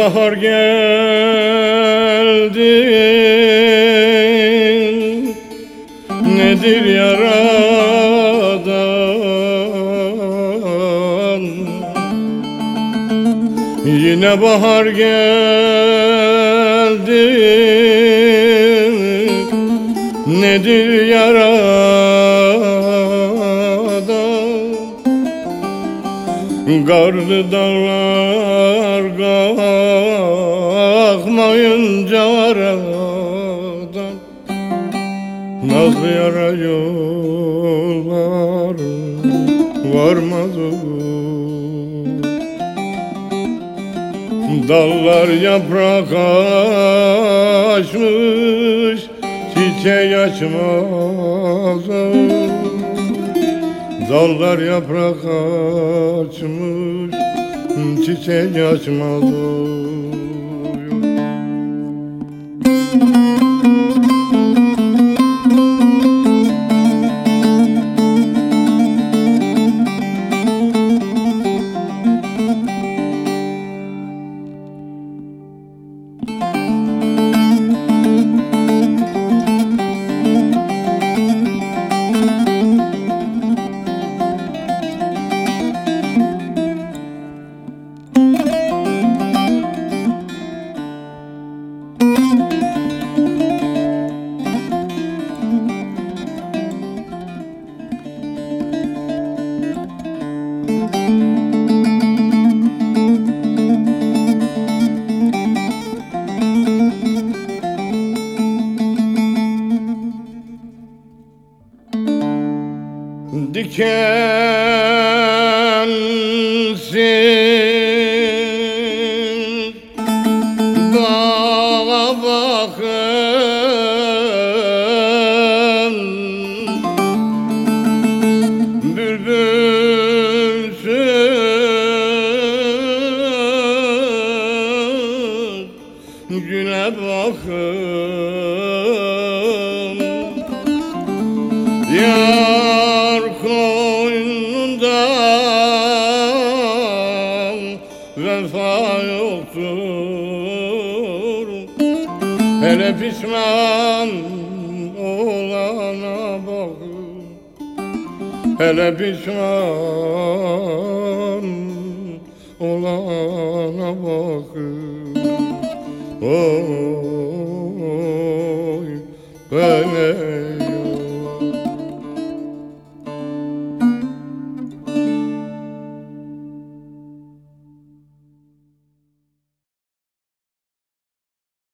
bahar geldi, nedir yaradan? Yine bahar geldi, nedir yaradan? Karlı dağlar kalkmayınca aradan, nazlı yara yollar varmadı. Dallar yaprak açmış, çiçek açmadı. Dallar yaprak açmış, çiçek açmadı. Dikensiz dağa bakın, bülbülsüz güne bakın. Yar koynundan vefa yoktur, hele pişman olana bakın, hele pişman olana bakın. Oy beni